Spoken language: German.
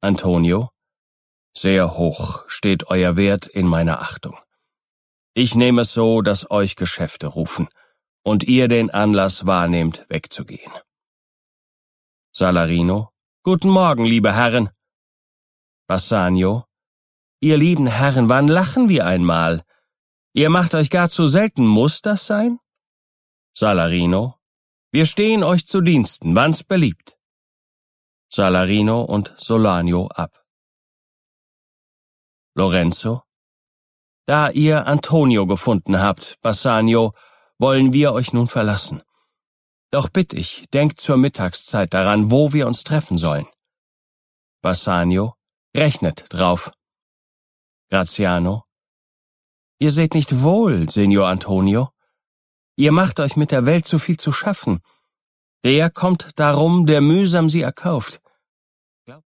Antonio: Sehr hoch steht euer Wert in meiner Achtung. Ich nehme es so, dass euch Geschäfte rufen und ihr den Anlass wahrnehmt, wegzugehen. Salarino: Guten Morgen, liebe Herren. Bassanio: Ihr lieben Herren, wann lachen wir einmal? Ihr macht euch gar zu selten, muss das sein? Salarino: Wir stehen euch zu Diensten, wann's beliebt. Salarino und Solanio ab. Lorenzo: Da ihr Antonio gefunden habt, Bassanio, wollen wir euch nun verlassen. Doch bitt ich, denkt zur Mittagszeit daran, wo wir uns treffen sollen. Bassanio: Rechnet drauf. Graziano: Ihr seht nicht wohl, Signor Antonio. Ihr macht euch mit der Welt zu viel zu schaffen. Der kommt darum, der mühsam sie erkauft.